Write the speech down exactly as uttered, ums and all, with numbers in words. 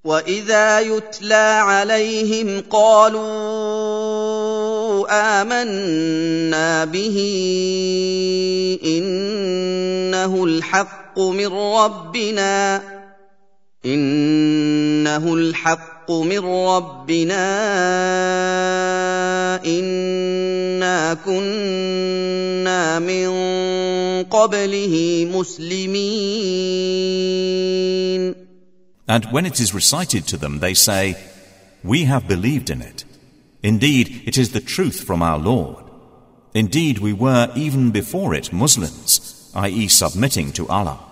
وَإِذَا يُتْلَىٰ عَلَيْهِمْ قَالُوا آمَنَّا بِهِ إِنَّهُ الْحَقُّ مِن رَّبِّنَا إِنَّهُ الْحَقُّ مِن رَّبِّنَا إِنَّا كُنَّا مِن قَبْلِهِ مُسْلِمِينَ. And when it is recited to them, they say, "We have believed in it. Indeed, it is the truth from our Lord. Indeed, we were even before it Muslims, that is submitting to Allah."